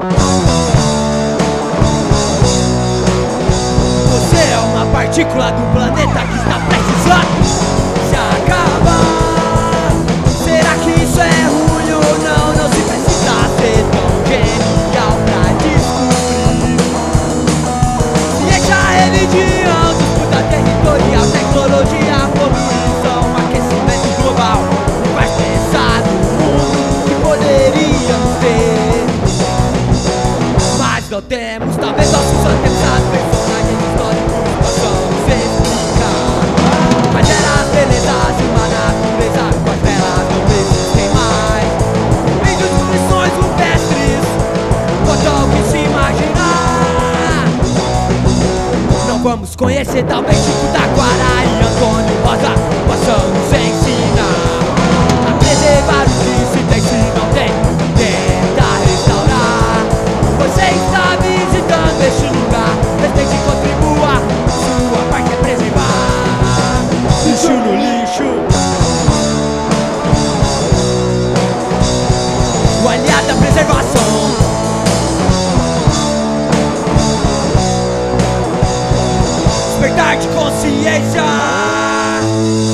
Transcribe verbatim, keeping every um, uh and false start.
Você é uma partícula do planeta que está precisando se acabar. Será que isso é ruim ou não? Não se precisa ser tão genial pra descobrir. Ciência, religião, disputa territorial, tecnologia, poluição, aquecimento global. Me faz pensar no mundo que poderíamos ter, mas não temos. Talvez nossos antepassados, personagens históricos, possamos explicar. Mas era a beleza de uma natureza com as belas não existem mais. Vídeos com lições rupestres, quanto ao que se imaginar. Não vamos conhecer talvez Chico da Guará e Antônio Rosa, possamos ensinar a preservar o que se tem, se não tem, tentar restaurar. Você está visitando este lugar, respeite e contribua, sua parte é preservar. Lixo no lixo, o aliado da preservação. Despertar de consciência.